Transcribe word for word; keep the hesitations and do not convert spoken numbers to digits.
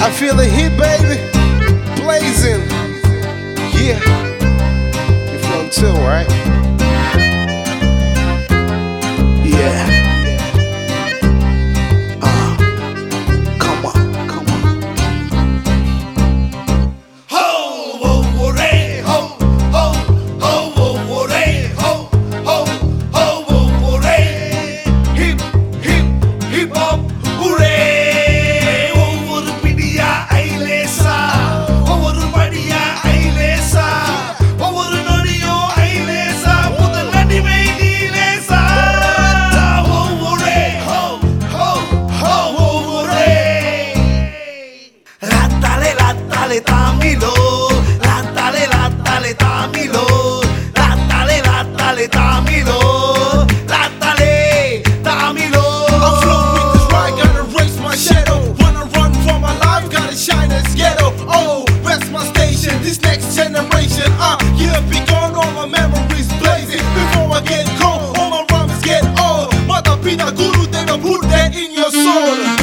I feel the heat, baby, blazing. Yeah, you feel it too, right? Yeah. Uh, come on, come on. Ho, ho, ho, re, ho, ho, ho, ho, ho, re, ho, ho, ho, ho, ho, re. Hip, hip, hip hop, hooray. ஒவ்வொரு பிடியா ஐலேசா, ஒவ்வொரு படியா ஐலேசா, ஒவ்வொரு நொடியோ ஐலேசா, முதல் அடிமை நீலேசா. ஒவ்வொரு ho, ho, ho, ஒவ்வொரு Lattale, lattale, tamilo. Lattale, lattale, tamilo. Lattale, lattale, tamilo. Lattale, tamilo. I'm flowing with this ride, gotta race my shadow. Wanna run for my life, gotta shine this ghetto. Oh, where's my station? This next generation. Uh, yeah, be gone, all my memories blazing. Before I get cold, all my rhymes get old. Mother Pina Guru, they don't put that in your soul.